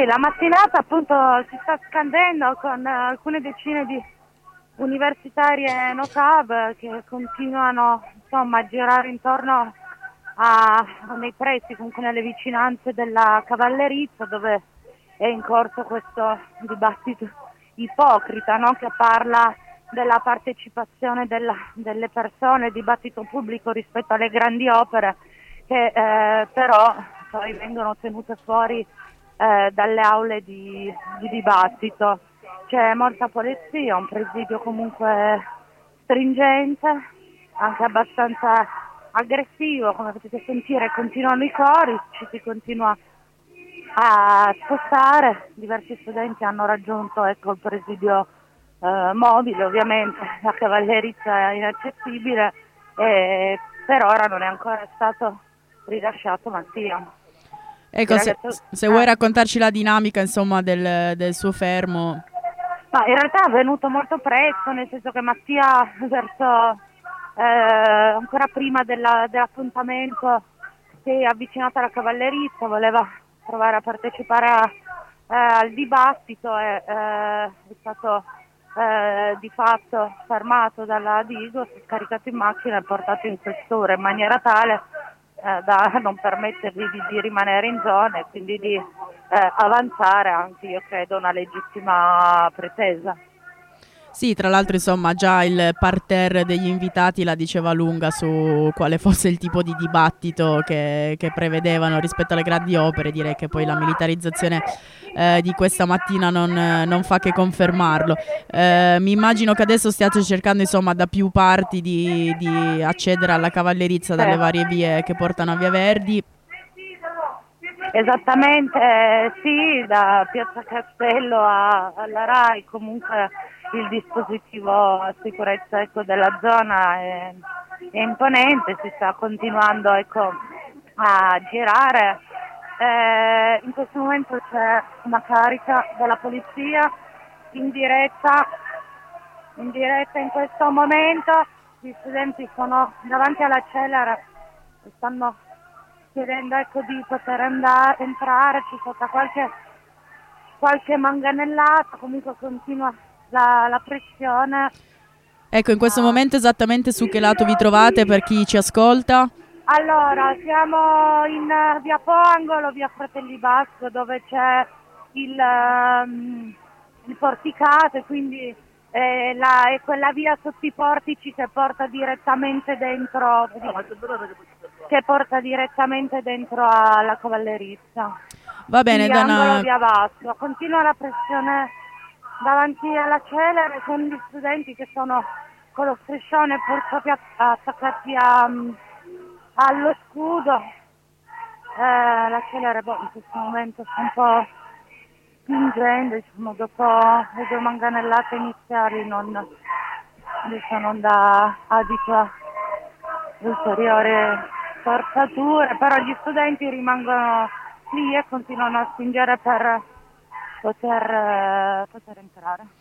Sì, la mattinata appunto si sta scandendo con alcune decine di universitarie NOCAB che continuano insomma a girare intorno nei pressi, comunque nelle vicinanze della Cavallerizza, dove è in corso questo dibattito ipocrita, no? Che parla della partecipazione delle persone, dibattito pubblico rispetto alle grandi opere che però poi vengono tenute fuori dalle aule di dibattito. C'è molta polizia, un presidio comunque stringente, anche abbastanza aggressivo, come potete sentire continuano i cori, ci si continua a spostare, diversi studenti hanno raggiunto il presidio mobile, ovviamente la Cavallerizza è inaccessibile e per ora non è ancora stato rilasciato Mattia. Ecco, se vuoi raccontarci la dinamica, insomma, del suo fermo. Ma in realtà è venuto molto presto, nel senso che Mattia verso ancora prima dell'appuntamento si è avvicinato alla Cavallerizza, voleva provare a partecipare al dibattito e è stato di fatto fermato dalla Digos, scaricato in macchina e portato in questura in maniera tale da non permettergli di rimanere in zona e quindi di avanzare anche, io credo, una legittima pretesa. Sì, tra l'altro, insomma, già il parterre degli invitati la diceva lunga su quale fosse il tipo di dibattito che prevedevano rispetto alle grandi opere. Direi che poi la militarizzazione di questa mattina non fa che confermarlo. Mi immagino che adesso stiate cercando, insomma, da più parti di accedere alla Cavallerizza dalle varie vie che portano a Via Verdi. Esattamente, sì, da Piazza Castello alla RAI, comunque il dispositivo a sicurezza della zona è imponente, si sta continuando a girare. In questo momento c'è una carica della polizia in diretta in questo momento, gli studenti sono davanti alla celere e stanno chiedendo di poter entrare, c'è stata qualche manganellata, comunque continua la pressione. Ecco, in questo momento esattamente su che lato vi trovate per chi ci ascolta? Allora, siamo in via Poangolo, via Fratelli Basco, dove c'è il porticato e quindi è quella via sotto i portici che porta direttamente dentro alla Cavallerizza. Va bene, Quindi angolo Dana. via Basco. Continua la pressione davanti alla celere con gli studenti che sono con lo striscione pur proprio attaccati allo scudo. La celere in questo momento sta un po' spingendo, diciamo, dopo le due manganellate iniziali non da adito a ulteriori forzature, però gli studenti rimangono lì e continuano a spingere per poter entrare.